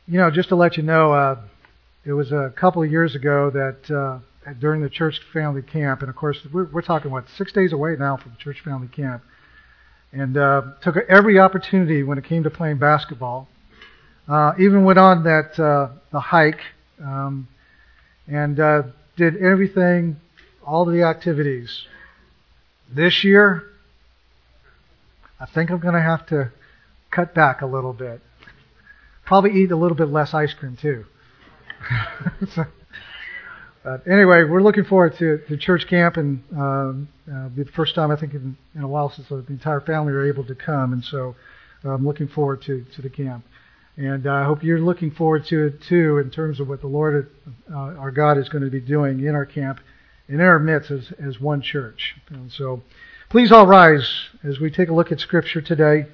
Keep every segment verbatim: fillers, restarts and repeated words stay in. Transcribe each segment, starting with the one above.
You know, just to let you know, uh, it was a couple of years ago that uh, during the church family camp, and of course we're, we're talking, what, six days away now from church family camp, and uh, took every opportunity when it came to playing basketball. Uh, even went on that uh, the hike um, and uh, did everything, all of the activities. This year, I think I'm going to have to cut back a little bit. Probably eat a little bit less ice cream too. so, but anyway, we're looking forward to, to church camp, and um, uh, be the first time I think in, in a while since the entire family are able to come, and so I'm looking forward to, to the camp. And I hope you're looking forward to it too, in terms of what the Lord, uh, our God, is going to be doing in our camp and in our midst as, as one church. And so please all rise as we take a look at Scripture today.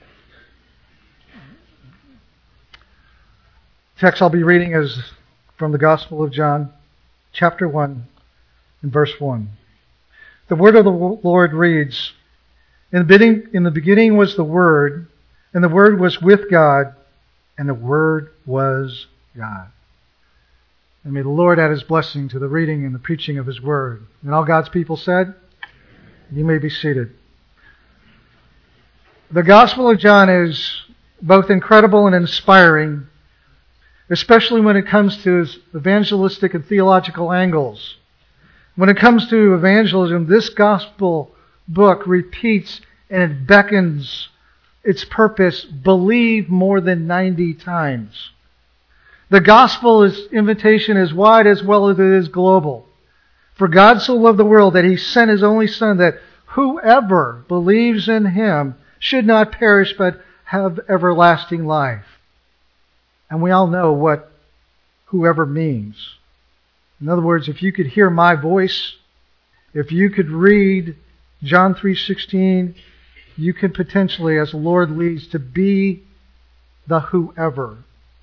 Text I'll be reading is from the Gospel of John, chapter one, and verse one. The word of the Lord reads, In the beginning, in the beginning was the Word, and the Word was with God, and the Word was God. And may the Lord add His blessing to the reading and the preaching of His Word. And all God's people said, you may be seated. The Gospel of John is both incredible and inspiring, especially when it comes to his evangelistic and theological angles. When it comes to evangelism, this gospel book repeats and it beckons its purpose, believe, more than ninety times. The gospel's invitation is wide as well as it is global. For God so loved the world that He sent His only Son, that whoever believes in Him should not perish but have everlasting life. And we all know what whoever means. In other words, if you could hear my voice, if you could read John three sixteen, you could potentially, as the Lord leads, to be the whoever.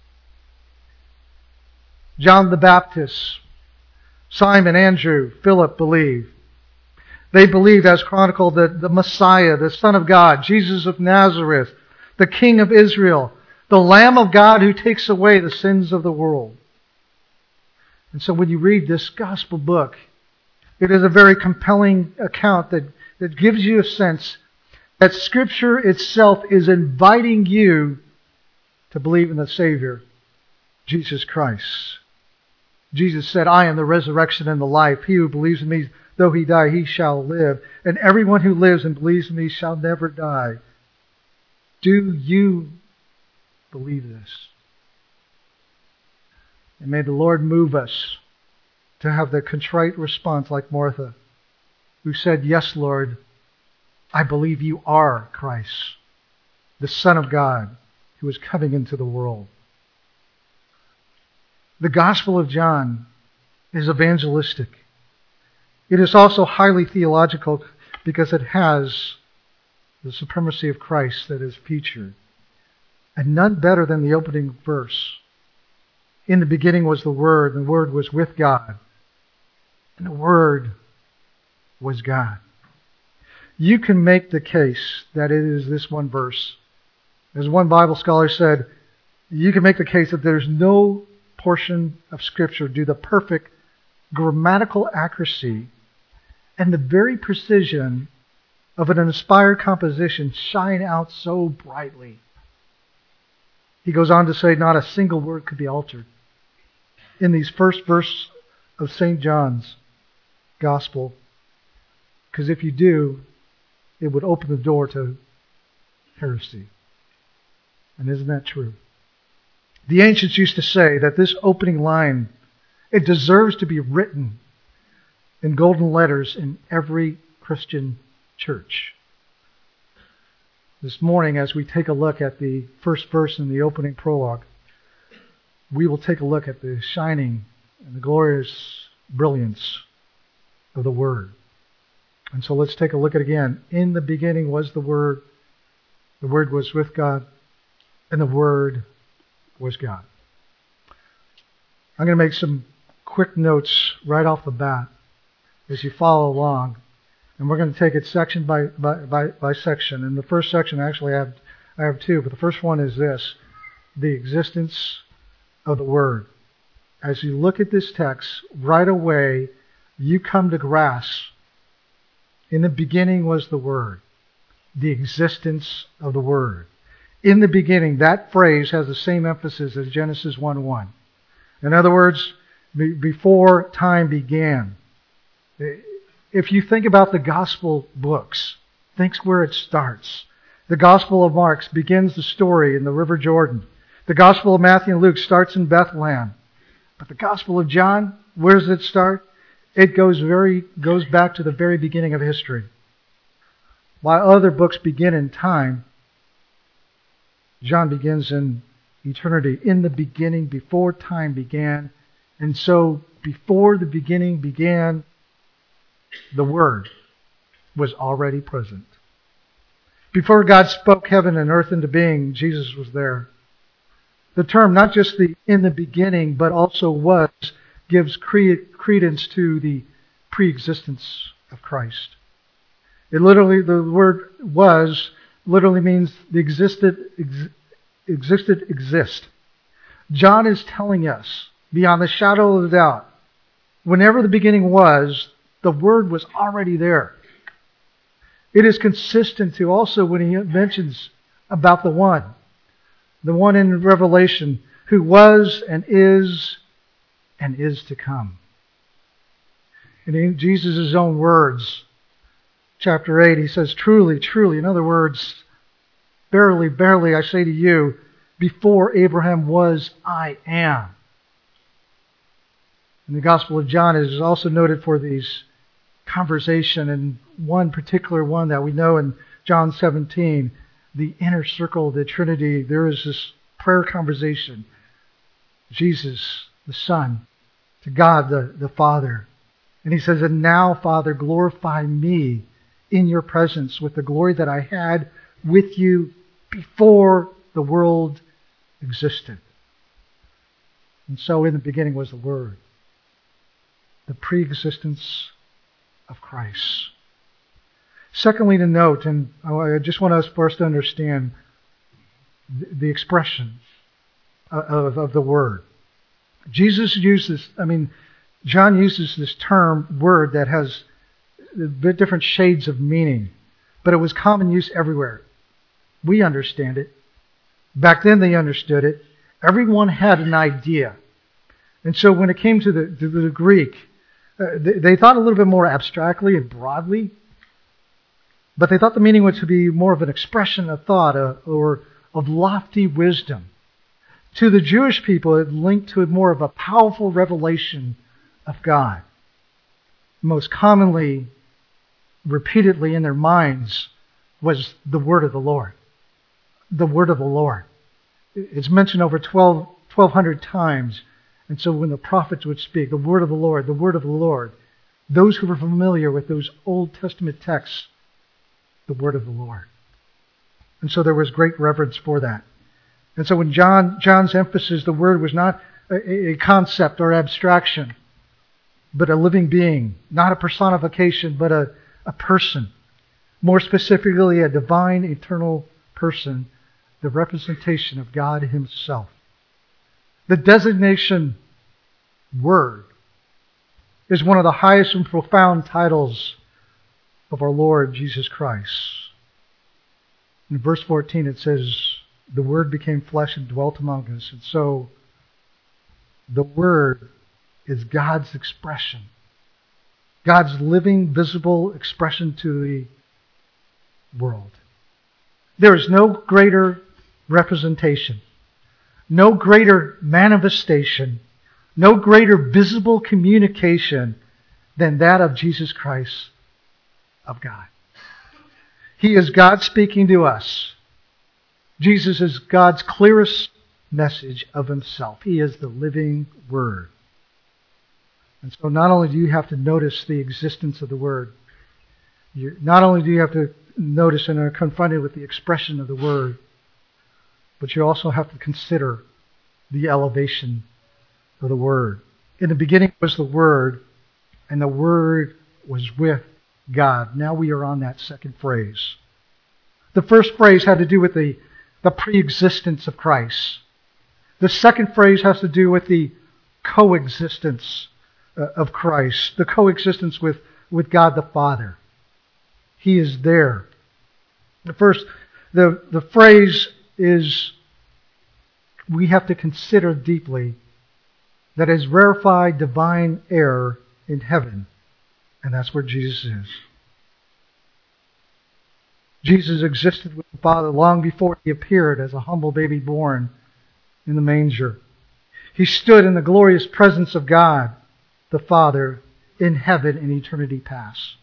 John the Baptist, Simon, Andrew, Philip believed. They believed, as chronicled, that the Messiah, the Son of God, Jesus of Nazareth, the King of Israel, the Lamb of God who takes away the sins of the world. And so when you read this gospel book, it is a very compelling account that, that gives you a sense that Scripture itself is inviting you to believe in the Savior, Jesus Christ. Jesus said, I am the resurrection and the life. He who believes in me, though he die, he shall live. And everyone who lives and believes in me shall never die. Do you believe this? And may the Lord move us to have the contrite response like Martha, who said, Yes, Lord, I believe you are Christ, the Son of God, who is coming into the world. The Gospel of John is evangelistic. It is also highly theological because it has the supremacy of Christ that is featured. And none better than the opening verse. In the beginning was the Word, and the Word was with God, and the Word was God. You can make the case that it is this one verse. As one Bible scholar said, you can make the case that there's no portion of Scripture due to the perfect grammatical accuracy and the very precision of an inspired composition shine out so brightly. He goes on to say not a single word could be altered in these first verses of Saint John's Gospel, because if you do, it would open the door to heresy. And isn't that true? The ancients used to say that this opening line, it deserves to be written in golden letters in every Christian church. This morning, as we take a look at the first verse in the opening prologue, we will take a look at the shining and the glorious brilliance of the Word. And so let's take a look at it again. In the beginning was the Word. The Word was with God, and the Word was God. I'm going to make some quick notes right off the bat as you follow along. And we're going to take it section by, by, by, by section. In the first section, actually, I have, I have two. But the first one is this: the existence of the Word. As you look at this text, right away, you come to grasp, in the beginning was the Word, the existence of the Word. In the beginning, that phrase has the same emphasis as Genesis one one. In other words, be- before time began. If you think about the gospel books, think where it starts. The Gospel of Mark begins the story in the River Jordan. The Gospel of Matthew and Luke starts in Bethlehem. But the Gospel of John, where does it start? It goes very goes back to the very beginning of history. While other books begin in time, John begins in eternity, in the beginning, before time began. And so, before the beginning began, the Word was already present. Before God spoke heaven and earth into being, Jesus was there. The term, not just the in the beginning, but also was, gives credence to the pre-existence of Christ. It literally, the word was, literally means the existed, ex, existed, exist. John is telling us, beyond the shadow of a doubt, whenever the beginning was, the Word was already there. It is consistent to also when he mentions about the One, the One in Revelation, who was and is and is to come. And in Jesus' own words, chapter eight, he says, truly, truly, in other words, verily, verily, I say to you, before Abraham was, I am. And the Gospel of John is also noted for these conversation, and one particular one that we know in John seventeen, the inner circle of the Trinity. There is this prayer conversation. Jesus, the Son, to God, the, the Father. And he says, and now, Father, glorify me in your presence with the glory that I had with you before the world existed. And so in the beginning was the Word, the pre-existence of Christ. Secondly, to note, and I just want us first to understand the expression of, of the Word. Jesus uses, I mean, John uses this term, word, that has a bit different shades of meaning, but it was common use everywhere. We understand it. Back then they understood it. Everyone had an idea. And so when it came to the, to the Greek, uh, they, they thought a little bit more abstractly and broadly, but they thought the meaning was to be more of an expression of thought uh, or of lofty wisdom. To the Jewish people, it linked to more of a powerful revelation of God. Most commonly, repeatedly in their minds, was the word of the Lord. The word of the Lord. It's mentioned over twelve hundred times. And so when the prophets would speak, the word of the Lord, the word of the Lord, those who were familiar with those Old Testament texts, the word of the Lord. And so there was great reverence for that. And so when John John's emphasis, the word was not a, a concept or abstraction, but a living being, not a personification, but a, a person. More specifically, a divine, eternal person, the representation of God Himself. The designation Word is one of the highest and profound titles of our Lord Jesus Christ. In verse fourteen it says, the Word became flesh and dwelt among us. And so the Word is God's expression. God's living, visible expression to the world. There is no greater representation, no greater manifestation, no greater visible communication than that of Jesus Christ, of God. He is God speaking to us. Jesus is God's clearest message of Himself. He is the living Word. And so not only do you have to notice the existence of the Word, you, not only do you have to notice and are confronted with the expression of the Word, but you also have to consider the elevation of the Word. In the beginning was the Word, and the Word was with God. Now we are on that second phrase. The first phrase had to do with the, the pre-existence of Christ. The second phrase has to do with the coexistence uh, of Christ, the coexistence with, with God the Father. He is there. The first, the, the phrase is, we have to consider deeply that is rarefied divine air in heaven. And that's where Jesus is. Jesus existed with the Father long before He appeared as a humble baby born in the manger. He stood in the glorious presence of God, the Father, in heaven in eternity past.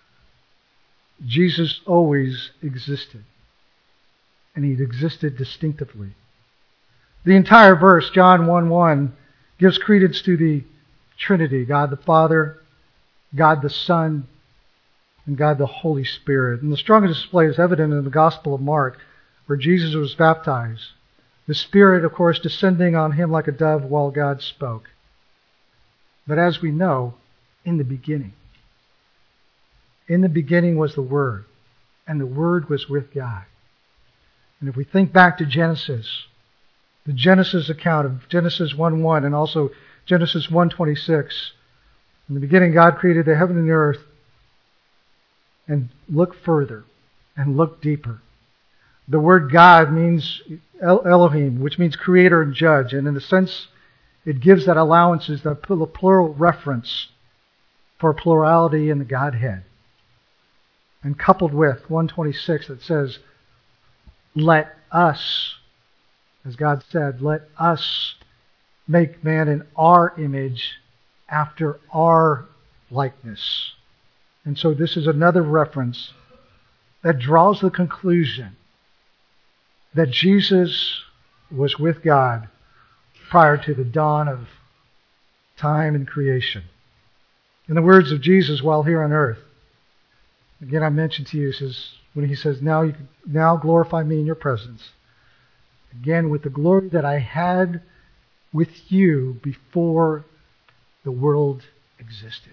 Jesus always existed. And He existed distinctively. The entire verse, John one one, gives credence to the Trinity, God the Father, God the Son, and God the Holy Spirit. And the strongest display is evident in the Gospel of Mark, where Jesus was baptized. The Spirit, of course, descending on Him like a dove while God spoke. But as we know, in the beginning, in the beginning was the Word, and the Word was with God. And if we think back to Genesis, the Genesis account of Genesis one one and also Genesis one twenty-six, in the beginning God created the heaven and the earth. And look further and look deeper. The word God means Elohim, which means creator and judge. And in a sense, it gives that allowances, that plural reference for plurality in the Godhead. And coupled with one twenty-six that says, let us, as God said, let us make man in our image after our likeness. And so this is another reference that draws the conclusion that Jesus was with God prior to the dawn of time and creation. In the words of Jesus while here on earth, again I mentioned to you, says, when He says, now you now glorify me in your presence. Again, with the glory that I had with you before the world existed.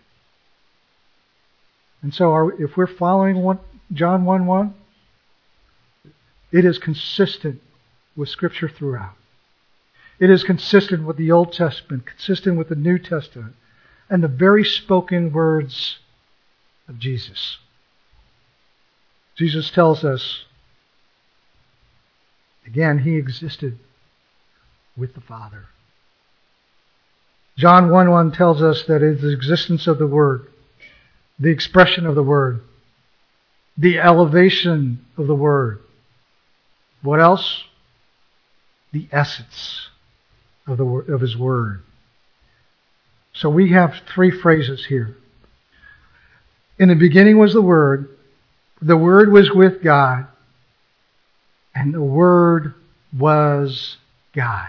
And so are, if we're following one, John one one, it is consistent with Scripture throughout. It is consistent with the Old Testament, consistent with the New Testament, and the very spoken words of Jesus. Jesus tells us, again, He existed with the Father. John one one tells us that it is the existence of the Word, the expression of the Word, the elevation of the Word. What else? The essence of the of His Word. So we have three phrases here. In the beginning was the Word, the Word was with God, and the Word was God.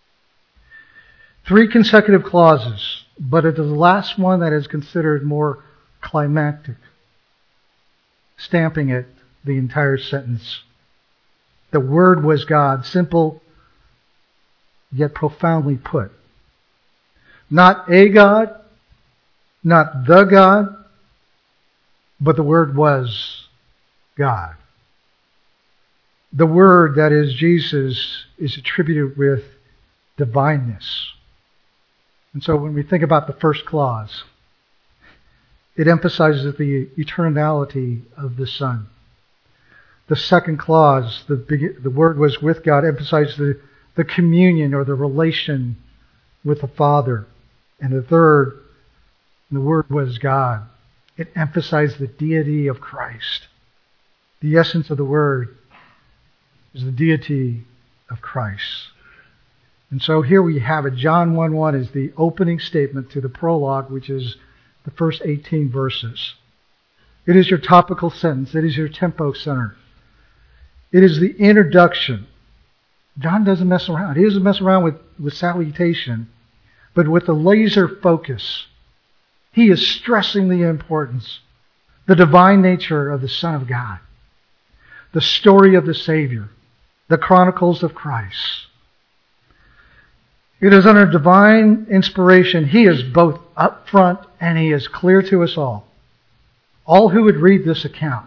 Three consecutive clauses, but it is the last one that is considered more climactic, stamping it the entire sentence. The Word was God, simple yet profoundly put. Not a God, not the God, but the Word was God. The Word, that is Jesus, is attributed with divineness. And so when we think about the first clause, it emphasizes the eternality of the Son. The second clause, the, the Word was with God, emphasizes the, the communion or the relation with the Father. And the third, the Word was God. It emphasized the deity of Christ. The essence of the Word is the deity of Christ. And so here we have it. John one one is the opening statement to the prologue, which is the first eighteen verses. It is your topical sentence. It is your tempo center. It is the introduction. John doesn't mess around. He doesn't mess around with, with salutation, but with the laser focus. He is stressing the importance, the divine nature of the Son of God, the story of the Savior, the chronicles of Christ. It is under divine inspiration. He is both upfront and He is clear to us all. All who would read this account.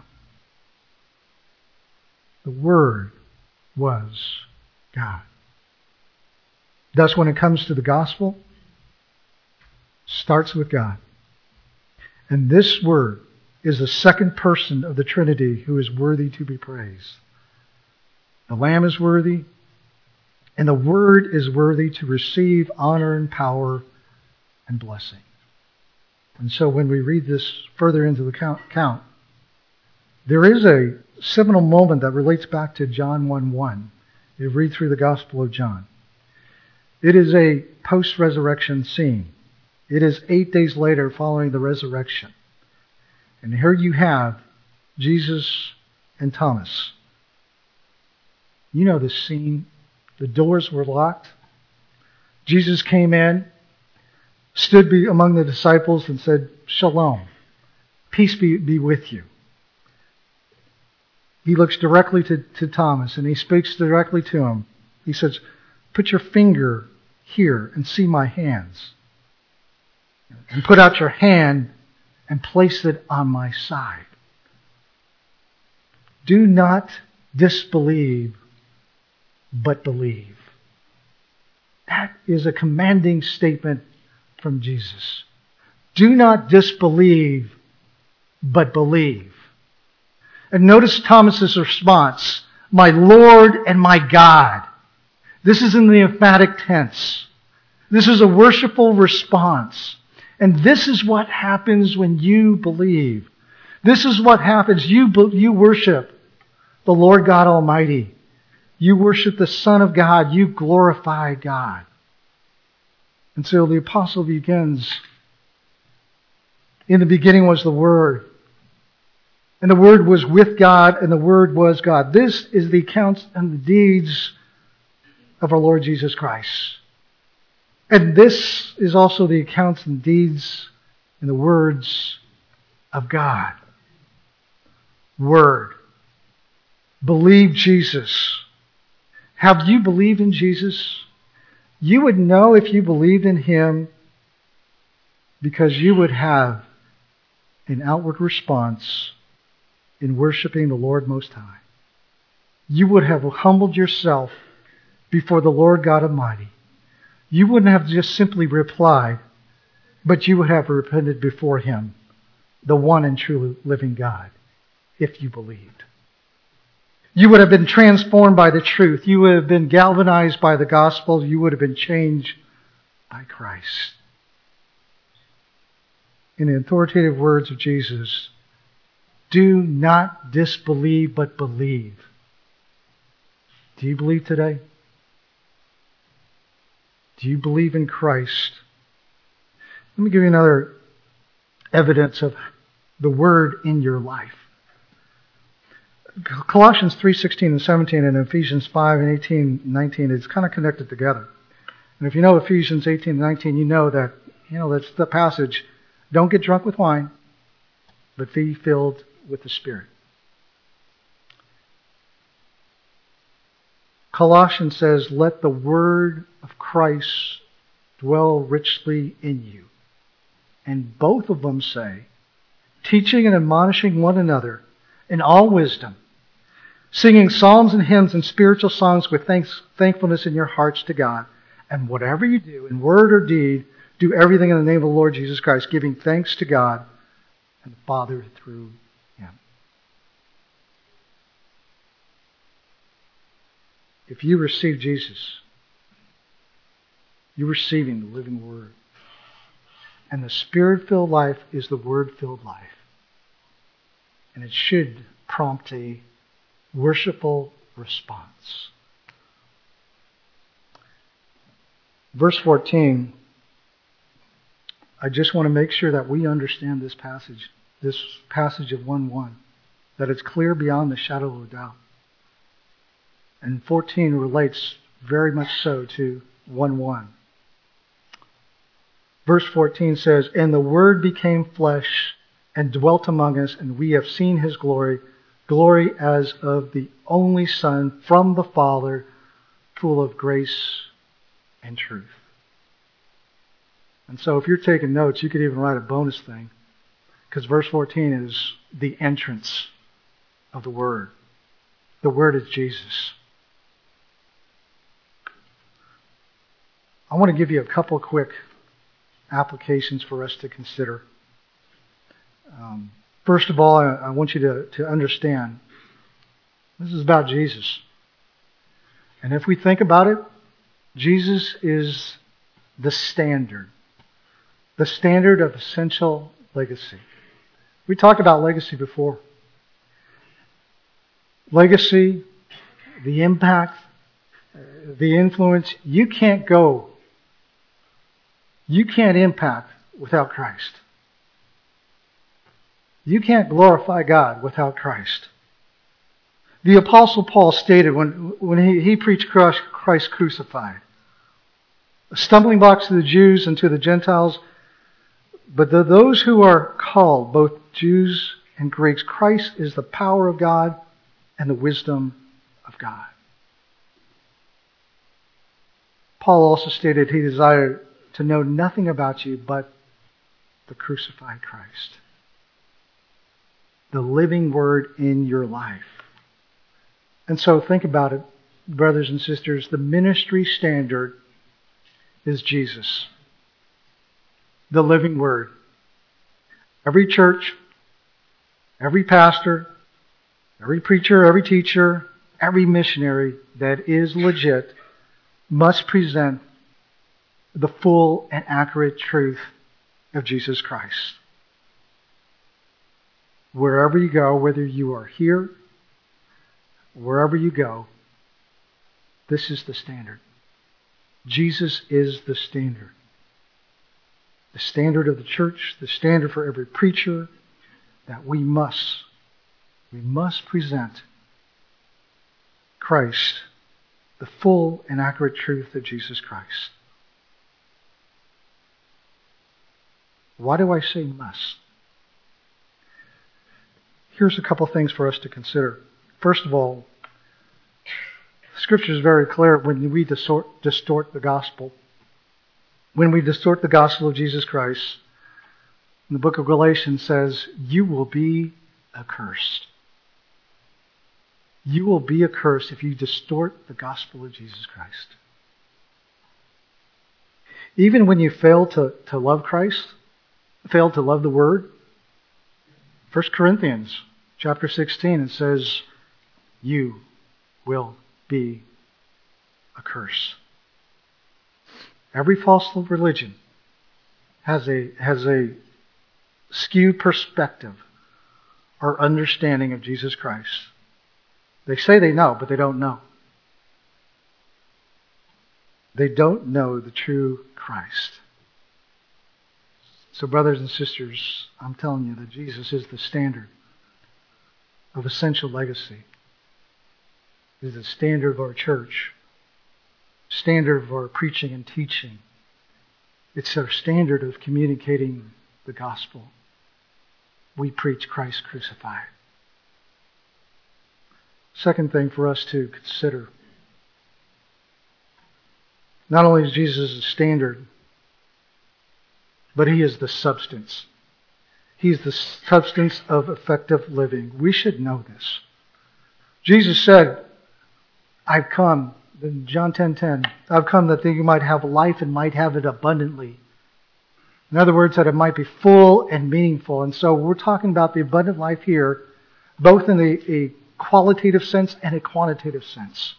The Word was God. Thus, when it comes to the gospel, it starts with God. And this Word is the second person of the Trinity who is worthy to be praised. The Lamb is worthy, and the Word is worthy to receive honor and power and blessing. And so when we read this further into the count, there is a seminal moment that relates back to John one one. You read through the Gospel of John. It is a post-resurrection scene. It is eight days later following the resurrection. And here you have Jesus and Thomas. You know this scene. The doors were locked. Jesus came in, stood be among the disciples and said, "Shalom, peace be, be with you." He looks directly to, to Thomas and he speaks directly to him. He says, "Put your finger here and see my hands. And put out your hand and place it on my side. Do not disbelieve, but believe." That is a commanding statement from Jesus. Do not disbelieve, but believe. And notice Thomas's response, "My Lord and my God." This is in the emphatic tense. This is a worshipful response. And this is what happens when you believe. This is what happens. You, you worship the Lord God Almighty. You worship the Son of God. You glorify God. And so the apostle begins, "In the beginning was the Word, and the Word was with God, and the Word was God." This is the accounts and the deeds of our Lord Jesus Christ. And this is also the accounts and deeds and the words of God. Word. Believe Jesus. Have you believed in Jesus? You would know if you believed in Him because you would have an outward response in worshiping the Lord Most High. You would have humbled yourself before the Lord God Almighty. You wouldn't have just simply replied, but you would have repented before Him, the one and true living God, if you believed. You would have been transformed by the truth. You would have been galvanized by the gospel. You would have been changed by Christ. In the authoritative words of Jesus, do not disbelieve, but believe. Do you believe today? Do you believe in Christ? Let me give you another evidence of the Word in your life. Colossians three sixteen and seventeen and Ephesians five and eighteen and nineteen is kind of connected together. And if you know Ephesians eighteen and nineteen, you know that, you know, that's the passage. Don't get drunk with wine, but be filled with the Spirit. Colossians says, "Let the word of Christ dwell richly in you." And both of them say, "Teaching and admonishing one another in all wisdom, singing psalms and hymns and spiritual songs with thanks, thankfulness in your hearts to God. And whatever you do, in word or deed, do everything in the name of the Lord Jesus Christ, giving thanks to God and the Father through Him." If you receive Jesus, you're receiving the living Word. And the Spirit-filled life is the Word-filled life. And it should prompt a worshipful response. Verse fourteen, I just want to make sure that we understand this passage, this passage of one one, that it's clear beyond the shadow of a doubt. And fourteen relates very much so to one one. Verse fourteen says, "And the Word became flesh and dwelt among us, and we have seen His glory, glory as of the only Son from the Father, full of grace and truth." And so if you're taking notes, you could even write a bonus thing, because verse fourteen is the entrance of the Word. The Word is Jesus. I want to give you a couple of quick applications for us to consider. Um, first of all, I, I want you to, to understand this is about Jesus. And if we think about it, Jesus is the standard. The standard of essential legacy. We talked about legacy before. Legacy, the impact, the influence. You can't go. You can't impact without Christ. You can't glorify God without Christ. The Apostle Paul stated when, when he, he preached Christ, Christ crucified, a stumbling block to the Jews and to the Gentiles, but to those who are called, both Jews and Greeks, Christ is the power of God and the wisdom of God. Paul also stated he desired to know nothing about you but the crucified Christ, the living Word in your life. And so think about it, brothers and sisters. The ministry standard is Jesus, the living Word. Every church, every pastor, every preacher, every teacher, every missionary that is legit must present the full and accurate truth of Jesus Christ. Wherever you go, whether you are here, wherever you go, this is the standard. Jesus is the standard. The standard of the church, the standard for every preacher, that we must, we must present Christ, the full and accurate truth of Jesus Christ. Why do I say must? Here's a couple things for us to consider. First of all, Scripture is very clear when we distort, distort the gospel. When we distort the gospel of Jesus Christ, the book of Galatians says, you will be accursed. You will be accursed if you distort the gospel of Jesus Christ. Even when you fail to, to love Christ, fail to love the Word, First Corinthians chapter sixteen, it says, you will be accursed. Every false religion has a has a skewed perspective or understanding of Jesus Christ. They say they know, but they don't know. They don't know the true Christ. So, brothers and sisters, I'm telling you that Jesus is the standard of essential legacy. He is the standard of our church, standard of our preaching and teaching. It's our standard of communicating the gospel. We preach Christ crucified. Second thing for us to consider. Not only is Jesus the standard, but He is the substance. He is the substance of effective living. We should know this. Jesus said, I've come, in John ten ten, I've come that you might have life and might have it abundantly. In other words, that it might be full and meaningful. And so we're talking about the abundant life here, both in a, a qualitative sense and a quantitative sense.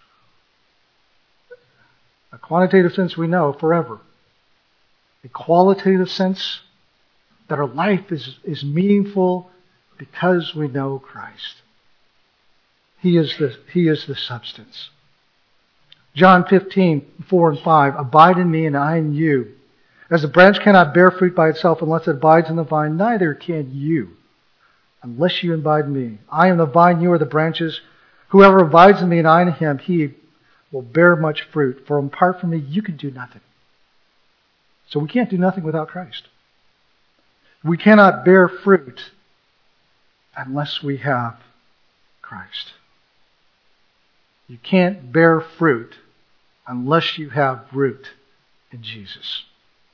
A quantitative sense we know forever. A qualitative sense that our life is, is meaningful because we know Christ. He is the, He is the substance. John fifteen, four and five, abide in me and I in you. As a branch cannot bear fruit by itself unless it abides in the vine, neither can you unless you abide in me. I am the vine, you are the branches. Whoever abides in me and I in him, he will bear much fruit. For apart from me, you can do nothing. So we can't do nothing without Christ. We cannot bear fruit unless we have Christ. You can't bear fruit unless you have root in Jesus.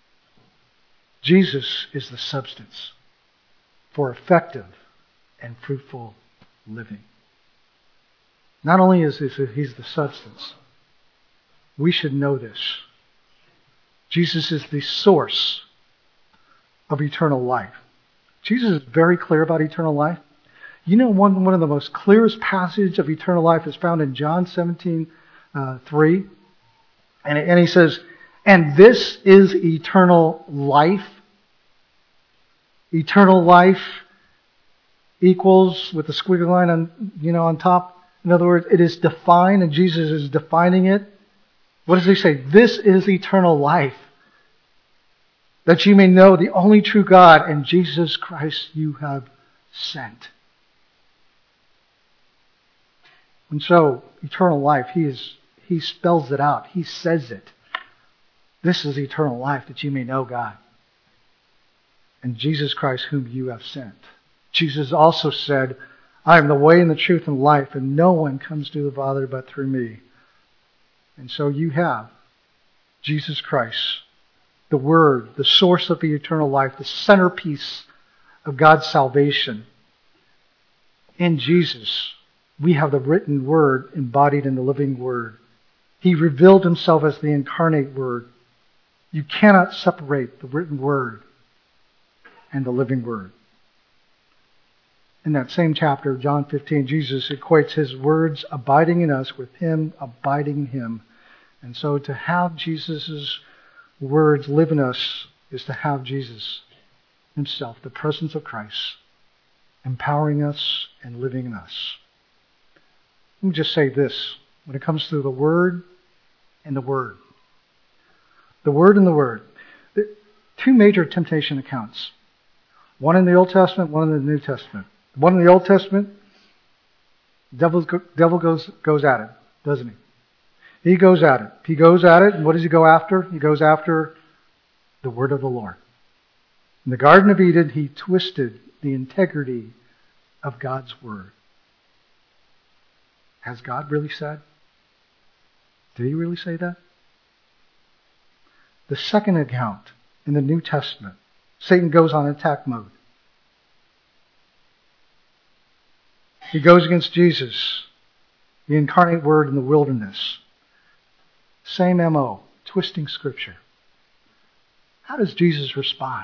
Jesus is the substance for effective and fruitful living. Not only is He the substance, we should know this. Jesus is the source of eternal life. Jesus is very clear about eternal life. You know, one, one of the most clearest passages of eternal life is found in John seventeen, uh, three. And, and he says, and this is eternal life. Eternal life equals with the squiggly line on, you know, on top. In other words, it is defined, and Jesus is defining it. What does he say? This is eternal life, that you may know the only true God and Jesus Christ you have sent. And so, eternal life, he is he spells it out. He says it. This is eternal life, that you may know God and Jesus Christ whom you have sent. Jesus also said, I am the way and the truth and life, and no one comes to the Father but through me. And so you have Jesus Christ, the Word, the source of the eternal life, the centerpiece of God's salvation. In Jesus, we have the written Word embodied in the living Word. He revealed Himself as the incarnate Word. You cannot separate the written Word and the living Word. In that same chapter, John fifteen, Jesus equates His words abiding in us with Him abiding in Him. And so to have Jesus' words live in us is to have Jesus Himself, the presence of Christ, empowering us and living in us. Let me just say this. When it comes to the Word and the Word. The Word and the Word. Two major temptation accounts. One in the Old Testament, one in the New Testament. One in the Old Testament, the devil, devil goes, goes at it, doesn't he? He goes at it. He goes at it, and what does he go after? He goes after the word of the Lord. In the Garden of Eden, he twisted the integrity of God's word. Has God really said? Did he really say that? The second account in the New Testament, Satan goes on attack mode. He goes against Jesus, the incarnate Word in the wilderness. Same M O, twisting Scripture. How does Jesus respond?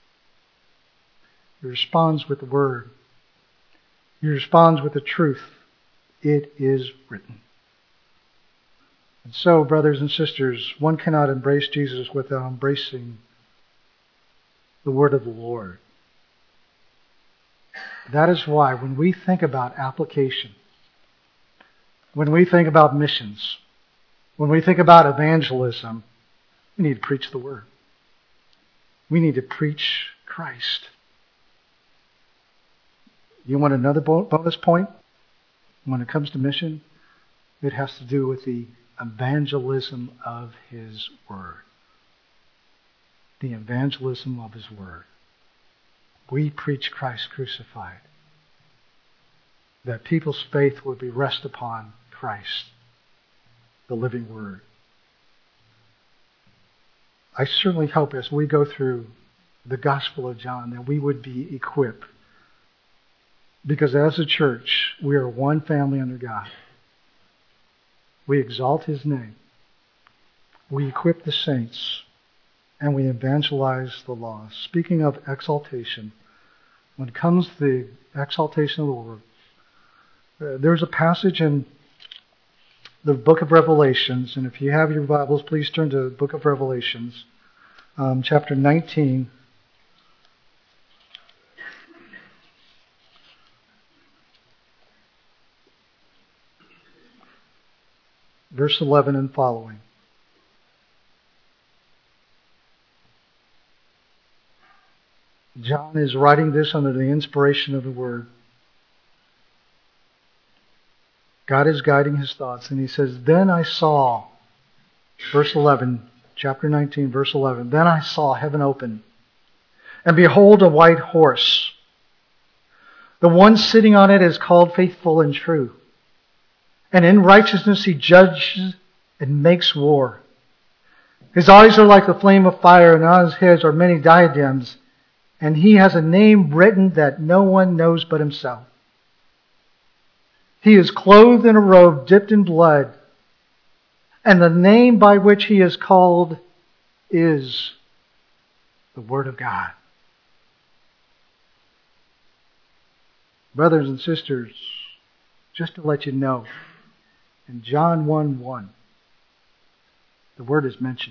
He responds with the Word. He responds with the truth. It is written. And so, brothers and sisters, one cannot embrace Jesus without embracing the Word of the Lord. That is why when we think about application, when we think about missions, when we think about evangelism, we need to preach the Word. We need to preach Christ. You want another bonus point? When it comes to mission, it has to do with the evangelism of His Word. The evangelism of His Word. We preach Christ crucified. That people's faith would be rest upon Christ, the living Word. I certainly hope as we go through the Gospel of John that we would be equipped. Because as a church, we are one family under God. We exalt His name. We equip the saints. And we evangelize the lost. Speaking of exaltation, when it comes to the exaltation of the Word, uh, there's a passage in the book of Revelations, and if you have your Bibles, please turn to the book of Revelations, um, chapter nineteen. Verse eleven and following. John is writing this under the inspiration of the Word. God is guiding his thoughts, and he says, Then I saw, verse eleven, chapter nineteen, verse eleven, Then I saw heaven open, and behold a white horse. The one sitting on it is called Faithful and True. And in righteousness he judges and makes war. His eyes are like the flame of fire, and on his head are many diadems. And he has a name written that no one knows but himself. He is clothed in a robe dipped in blood, and the name by which he is called is the Word of God. Brothers and sisters, just to let you know, in John one one, the Word is mentioned.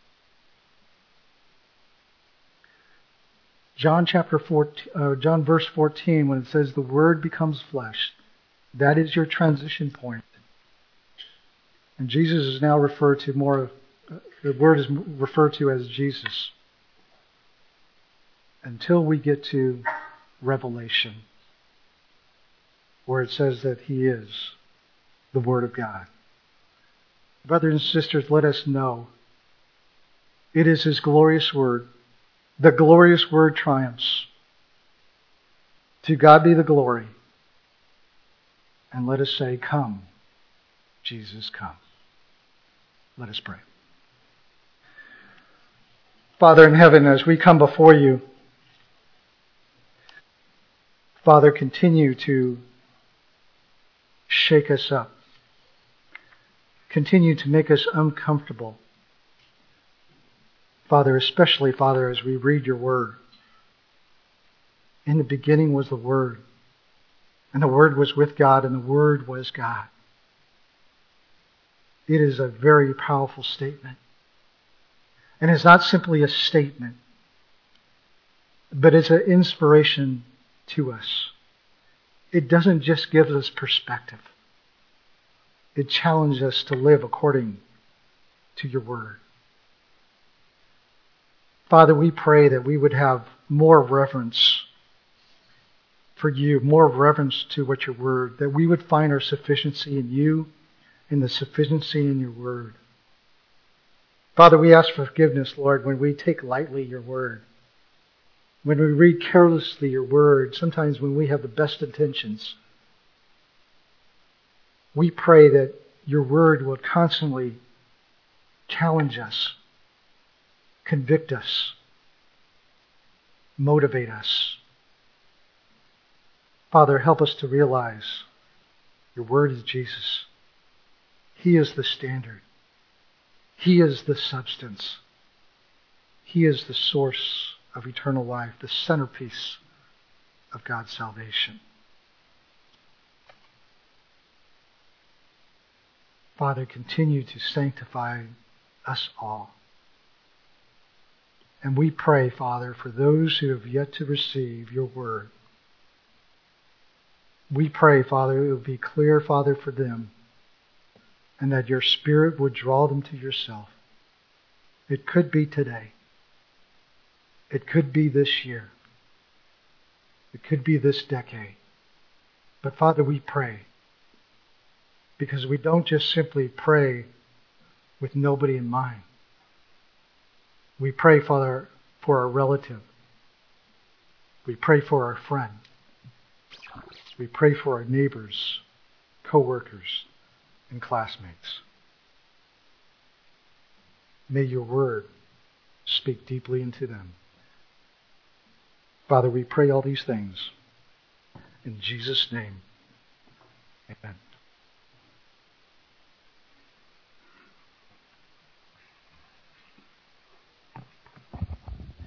John chapter fourteen, uh, John verse fourteen, when it says the Word becomes flesh, that is your transition point. And Jesus is now referred to more, uh, the Word is referred to as Jesus. Until we get to Revelation, where it says that He is the Word of God. Brothers and sisters, let us know it is His glorious Word. The glorious Word triumphs. To God be the glory. And let us say, come, Jesus, come. Let us pray. Father in heaven, as we come before you, Father, continue to shake us up. Continue to make us uncomfortable. Father, especially, Father, as we read your word. In the beginning was the Word, and the Word was with God, and the Word was God. It is a very powerful statement. And it's not simply a statement, but it's an inspiration to us. It doesn't just give us perspective. It challenges us to live according to your word. Father, we pray that we would have more reverence for you, more reverence to what your word, that we would find our sufficiency in you and the sufficiency in your word. Father, we ask for forgiveness, Lord, when we take lightly your word. When we read carelessly your word, sometimes when we have the best intentions. We pray that your word will constantly challenge us, convict us, motivate us. Father, help us to realize your word is Jesus. He is the standard. He is the substance. He is the source of eternal life, the centerpiece of God's salvation. Father, continue to sanctify us all. And we pray, Father, for those who have yet to receive your word. We pray, Father, it will be clear, Father, for them, and that your Spirit would draw them to yourself. It could be today. It could be this year. It could be this decade. But Father, we pray, because we don't just simply pray with nobody in mind. We pray, Father, for our relative. We pray for our friend. We pray for our neighbors, co-workers, and classmates. May your word speak deeply into them. Father, we pray all these things in Jesus' name. Amen.